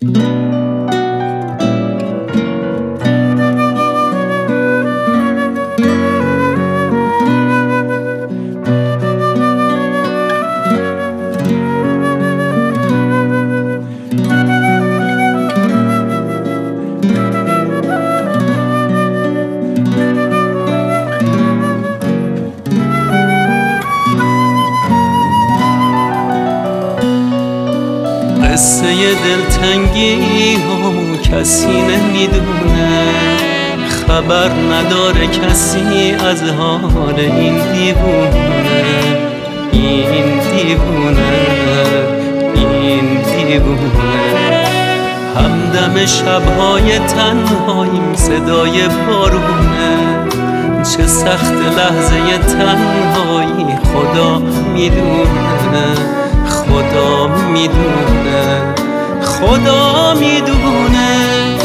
قصه دلتنگی همو کسی نمیدونه، خبر نداره کسی از حال این دیوونه. این دیوونه، این دیوونه. همدم شبهای تنهاییم صدای بارونه. چه سخت لحظه تنهایی خدا میدونه، خدا میدونه، خدا میدونه.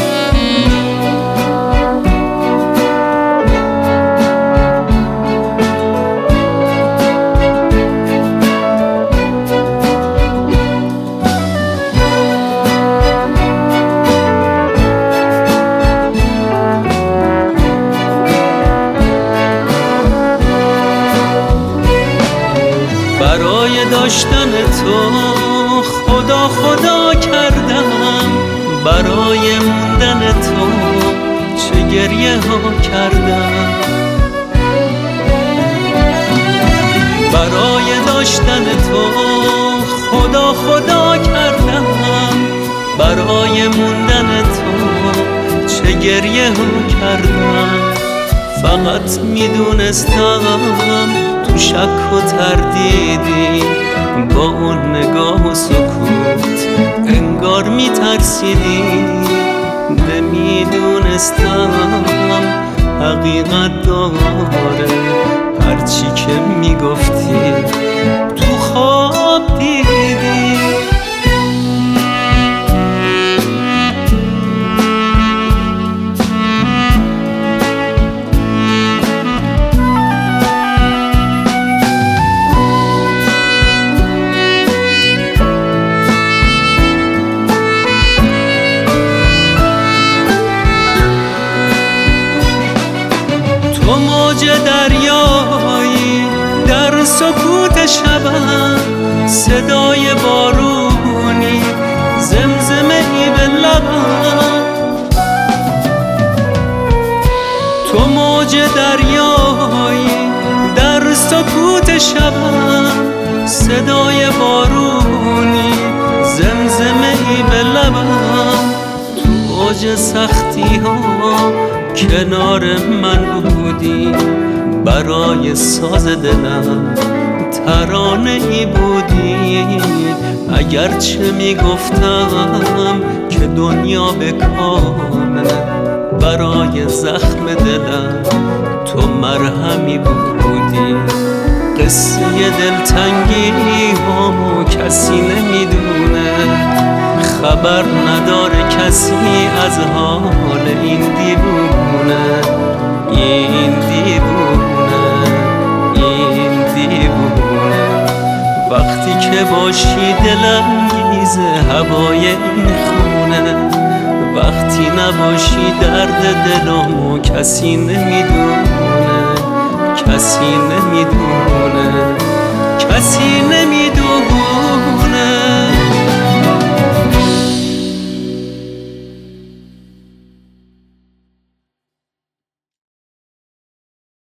برای داشتن تو خدا خدا کردم، برای موندن تو چه گریه ها کردم. برای داشتن تو خدا خدا کردم، برای موندن تو چه گریه ها کردم. فقط میدونستم تو شک و تردیدی، با اون نگاه و سکوت انگار میترسیدی. نمیدونستم حقیقت داره هرچی که میگفتی تو خواب دیدی. تو موج دریایی در سکوت شبم، صدای بارونی زمزمه ای به لبم. تو موج دریایی در سکوت شبم، صدای بارونی زمزمه ای به لبم. تو اوج سختی ها کنار من بودی، برای ساز دلم ترانه ای بودی. اگرچه میگفتم که دنیا بکامه، برای زخم دلم تو مرهمی بودی. قصه دلتنگی همو کسی نمیدونه، خبر نداره کسی از حال این دیوونه. این دیوونه، این دیوونه. وقتی که باشی دلانگیز هوای این خونه، وقتی نباشی درد دلمو کسی نمیدونه، کسی نمیدونه، کسی نمیدونه.